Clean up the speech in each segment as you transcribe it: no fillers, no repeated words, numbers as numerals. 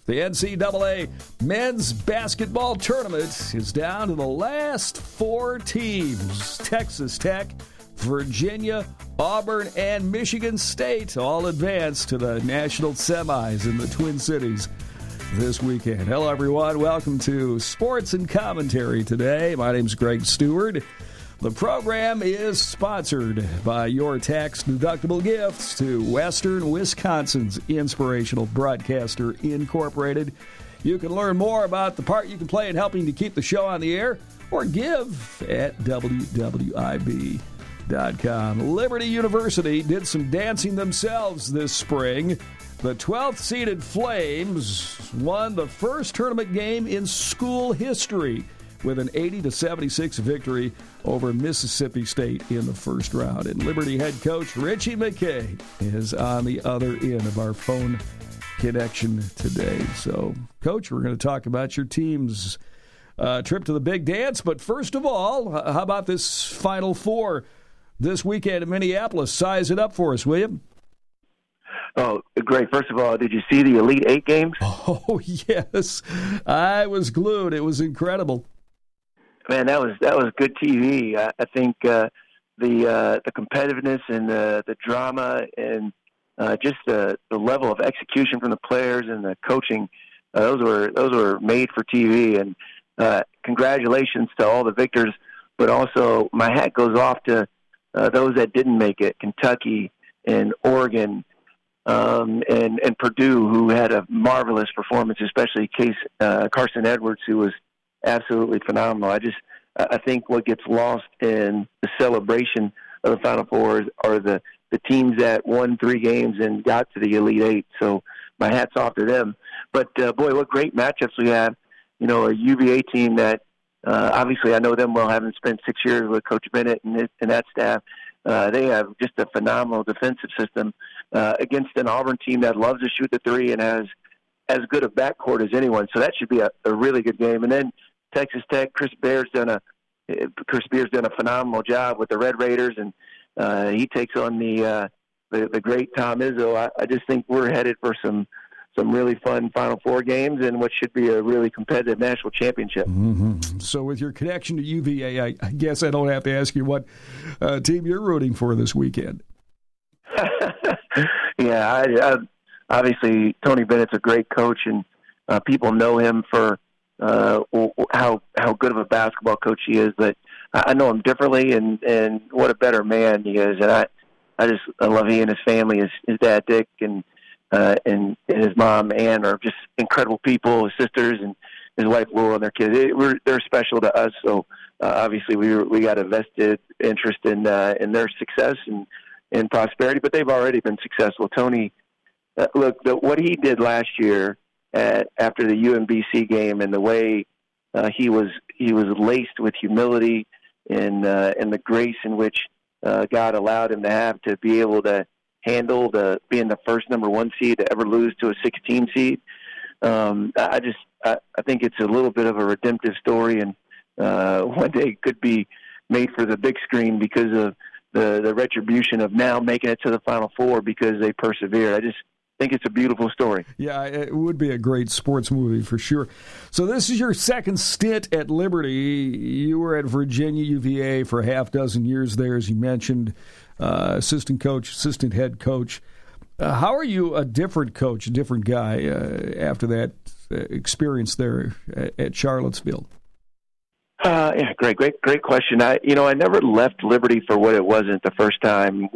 The NCAA men's basketball tournament is down to the last 4 teams. Texas Tech, Virginia, Auburn, and Michigan State all advanced to the national semis in the Twin Cities this weekend. Hello, everyone. Welcome to Sports and Commentary today. My name's Greg Stewart. The program is sponsored by your tax-deductible gifts to Western Wisconsin's Inspirational Broadcaster Incorporated. You can learn more about the part you can play in helping to keep the show on the air or give at WWIB.com. Liberty University did some dancing themselves this spring. The 12th-seeded Flames won the first tournament game in school history with an 80-76 victory over Mississippi State in the first round. And Liberty head coach Ritchie McKay is on the other end of our phone connection today. So, Coach, we're going to talk about your team's trip to the big dance. But first of all, how about this Final Four this weekend in Minneapolis? Size it up for us, will you? Oh, great. First of all, did you see the Elite Eight games? Oh, yes. I was glued. It was incredible. Man, that was good TV. I think the competitiveness and the drama and just the level of execution from the players and the coaching, those were made for TV. And congratulations to all the victors, but also my hat goes off to those that didn't make it: Kentucky and Oregon and Purdue, who had a marvelous performance, especially Carson Edwards, who was absolutely phenomenal. I think what gets lost in the celebration of the Final Four are the teams that won 3 games and got to the Elite Eight. So my hat's off to them. But, boy, what great matchups we have. You know, a UVA team that obviously I know them well, having spent 6 years with Coach Bennett and that staff. They have just a phenomenal defensive system against an Auburn team that loves to shoot the three and has as good a backcourt as anyone. So that should be a really good game. And then Texas Tech, Chris Beard's done a phenomenal job with the Red Raiders, and he takes on the great Tom Izzo. I just think we're headed for some really fun Final Four games and what should be a really competitive national championship. Mm-hmm. So with your connection to UVA, I guess I don't have to ask you what team you're rooting for this weekend. Yeah, obviously Tony Bennett's a great coach, and people know him for how good of a basketball coach he is, but I know him differently, and what a better man he is. And I love he and his family, his dad Dick and his mom Ann are just incredible people. His sisters and his wife Laura and their kids, they're special to us. So obviously we got a vested interest in their success and prosperity, but they've already been successful. Tony, look, what he did last year after the UMBC game, and the way he was laced with humility and the grace in which God allowed him to have to be able to handle being the first number 1 seed to ever lose to a 16 seed. I think it's a little bit of a redemptive story, and one day could be made for the big screen because of the retribution of now making it to the Final Four because they persevered. I just think it's a beautiful story. Yeah, it would be a great sports movie for sure. So this is your second stint at Liberty. You were at Virginia UVA for a half dozen years there, as you mentioned, assistant head coach. How are you a different coach, a different guy after that experience there at Charlottesville? Yeah, great question. I never left Liberty for what it wasn't the first time.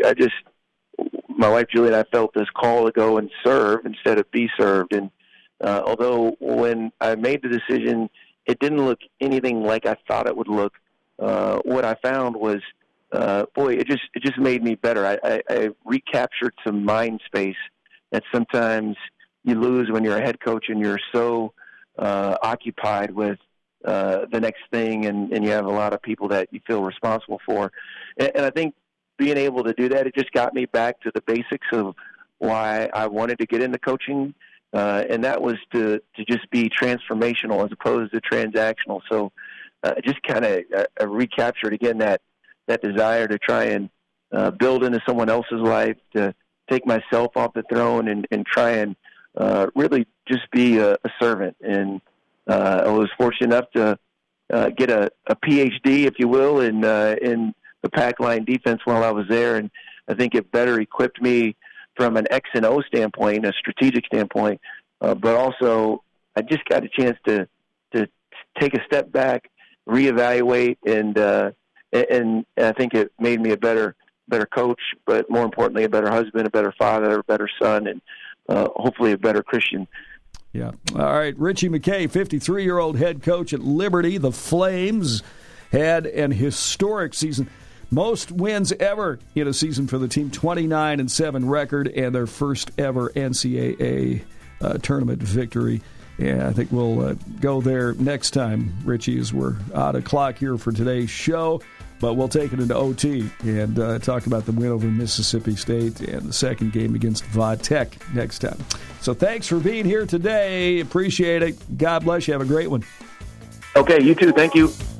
My wife Julie and I felt this call to go and serve instead of be served. And although when I made the decision, it didn't look anything like I thought it would look, what I found was, it just made me better. I recaptured some mind space that sometimes you lose when you're a head coach and you're so occupied with the next thing, and you have a lot of people that you feel responsible for. And I think being able to do that, it just got me back to the basics of why I wanted to get into coaching, and that was to just be transformational as opposed to transactional. So just kind of recaptured again that desire to try and build into someone else's life, to take myself off the throne and try and really just be a servant. And I was fortunate enough to get a PhD, if you will, in the pack line defense while I was there, and I think it better equipped me from an X and O standpoint, a strategic standpoint, but also I just got a chance to take a step back, reevaluate, and I think it made me a better coach, but more importantly, a better husband, a better father, a better son, and hopefully a better Christian. Yeah. All right, Ritchie McKay, 53-year-old head coach at Liberty. The Flames had an historic season. Most wins ever in a season for the team, 29-7 record, and their first ever NCAA tournament victory. Yeah, I think we'll go there next time, Richie, as we're out of clock here for today's show. But we'll take it into OT and talk about the win over Mississippi State and the second game against Va-Tech next time. So thanks for being here today. Appreciate it. God bless you. Have a great one. Okay, you too. Thank you.